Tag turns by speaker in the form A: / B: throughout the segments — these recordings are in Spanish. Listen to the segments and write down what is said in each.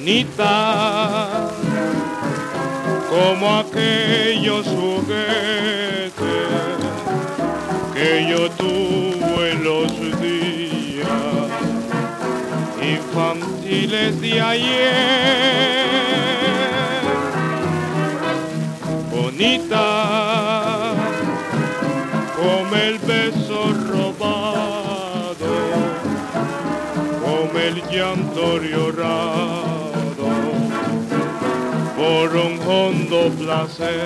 A: bonita como aquellos juguetes que yo tuve en los días infantiles de ayer. Bonita como el beso robado, como el llanto llorado por un hondo placer.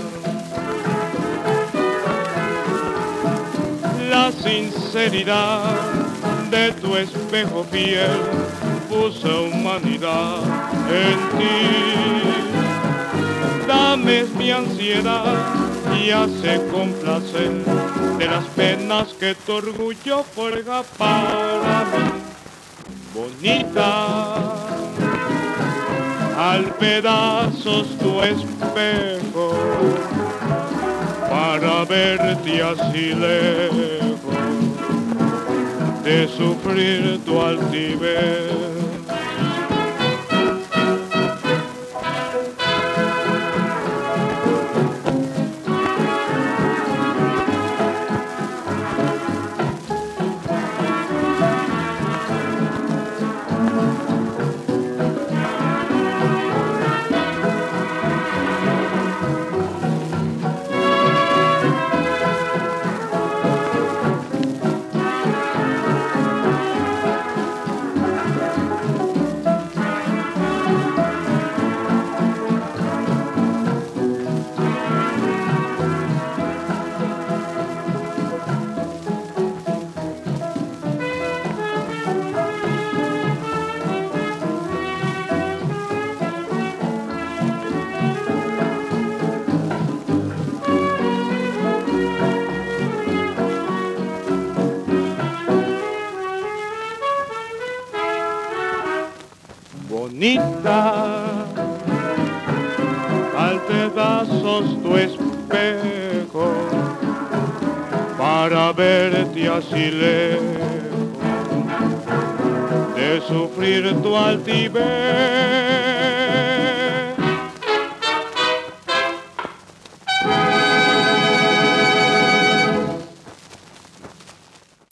A: La sinceridad de tu espejo fiel puso humanidad en ti. Dame mi ansiedad y hace complacer de las penas que tu orgullo forja para mí. Bonita, al pedazos tu espejo para verte así lejos de sufrir tu altivez. Bonita, al pedazos tu espejo para verte así lejos de sufrir tu altivez.